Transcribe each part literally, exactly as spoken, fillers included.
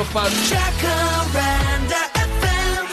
op pad. Jacaranda F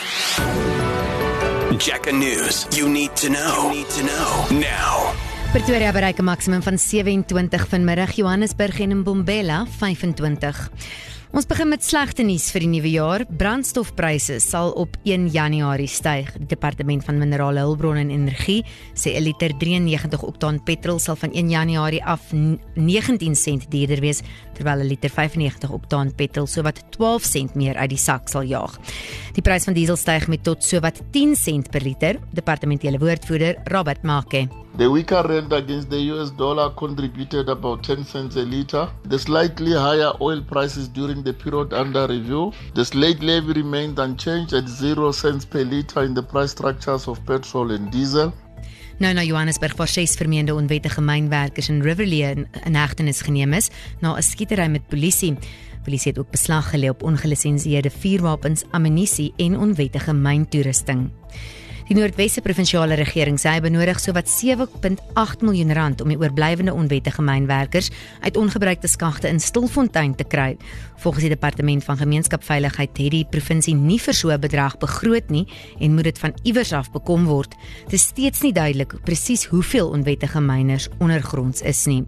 M. Jacka News. You need to know. You need to know. Now. Pretoria bereik 'n maksimum van sewentwintig vanmiddag, Johannesburg en Mbombela vyfentwintig. Ons begin met slegte nuus vir die nuwe jaar. Brandstofpryse sal op een Januarie styg. Die Departement van Minerale Hulpbronne en Energie sê 'n liter drieënnegentig oktaan petrol sal van een Januarie af negentien sent duurder wees, terwyl 'n liter vyfennegentig oktaan petrol sowat twaalf sent meer uit die sak sal jaag. Die prys van diesel styg met tot sowat tien sent per liter. Departementele woordvoerder Robert Make. The weaker rand against the U S dollar contributed about ten cents a litre. The slightly higher oil prices during the period under review. The slate levy remained unchanged at zero cents per litre in the price structures of petrol and diesel. Nou na Johannesburg waar ses vermeende onwettige mynwerkers in Riverlea in, in hegtenis geneem is na 'n skietery met polisie. Polisie het ook beslag gelê op ongelisensieerde vuurwapens, ammunisie en onwettige myntoerusting. Die Noordwesse provinsiale regering sê hy benodig sowat sewe komma agt miljoen rand om die oorblywende onwettige mynwerkers uit ongebruikte skagte in Stilfontein te kry. Volgens die Departement van Gemeenskapveiligheid het die provinsie nie vir so 'n bedrag begroot nie en moet dit van iewers af bekom word. Dit is steeds nie duidelik presies hoeveel onwettige myners ondergronds is nie.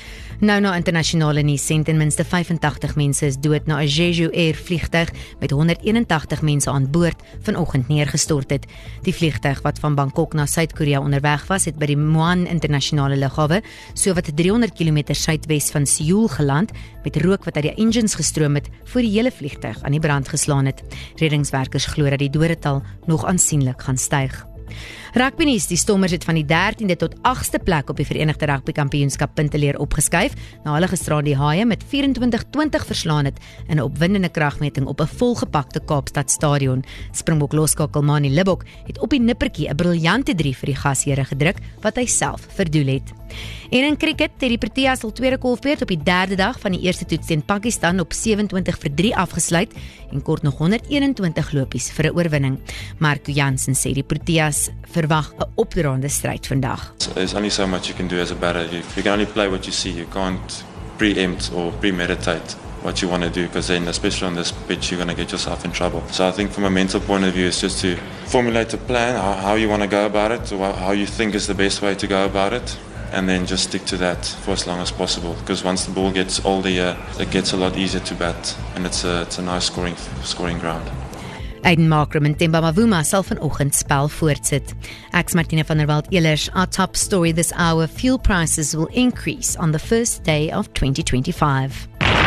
Nou na internasionale nuus, ten minste vyfentagtig mense is dood na 'n Jeju Air vliegtuig met honderdeenentagtig mense aan boord vanoggend neergestort het. Die vliegtuig wat van Bangkok na Suid-Korea onderweg was, het by die Muan internasionale lughawe sowat driehonderd kilometer suidwes van Seoul geland met rook wat uit die engines gestroom het voor die hele vliegtuig aan die brand geslaan het. Reddingswerkers glo dat die dodetal nog aansienlik gaan styg. Rugby nuus, die Stormers het van die dertiende tot agste plek op die Verenigde Rugby Kampioenskap punteleer opgeskuif, na hulle gisterand die Haie met vyf-en-twintig twintig verslaan het in 'n opwindende kragmeting op 'n volgepakte Kaapstad stadion. Springbok loskakel Mani Libbok het op die nippertjie 'n briljante drie vir die gasheere gedruk wat hy self verdoel het. En in cricket het die Proteas al tweede kolfbeurt op die derde dag van die eerste toets teen Pakistan op sewentwintig vir drie afgesluit en kort nog honderdeenentwintig lopies vir 'n oorwinning. Marco Jansen sê die Proteas verwag 'n opdraande stryd vandag. There's only so much you can do as a batter. You, you can only play what you see. You can't preempt or premeditate what you want to do, because then, especially on this pitch, you're going to get yourself in trouble. So I think from a mental point of view, it's just to formulate a plan, how, how you want to go about it, or how you think is the best way to go about it, and then just stick to that for as long as possible, because once the ball gets older, it gets a lot easier to bat, and it's a, it's a nice scoring, scoring ground. Aiden Markram en Themba Mavuma sal vanoggend spel voortsit. Ek's Martina van der Walt-Elers. Our top story this hour: fuel prices will increase on the first day of twenty twenty-five.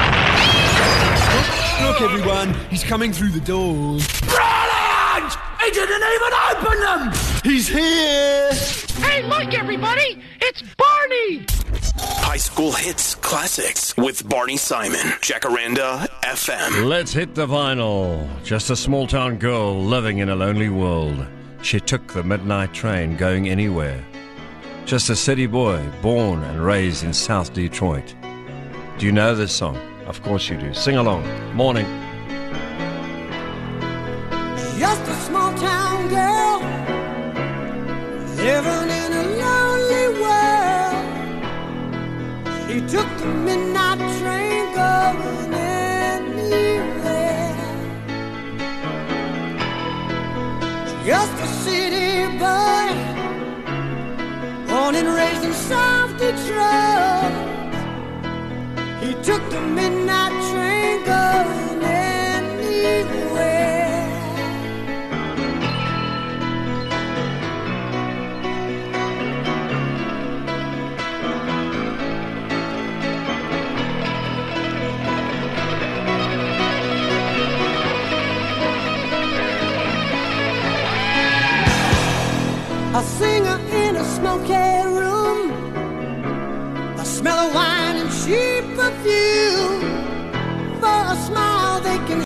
Look everyone, he's coming through the doors. Brilliant! He didn't even open them! He's here! Hey, look everybody! It's Barney! High school hits classics with Barney Simon. Jacaranda F M. Let's hit the vinyl. Just a small town girl living in a lonely world. She took the midnight train going anywhere. Just a city boy born and raised in South Detroit. Do you know this song? Of course you do. Sing along. Morning. Just a small town girl living in a lonely world. She took the midnight train going anywhere. Just a city boy born and raised in South Detroit. He took the midnight train going anywhere. A singer in a smoky room, the smell of wine and cheap perfume.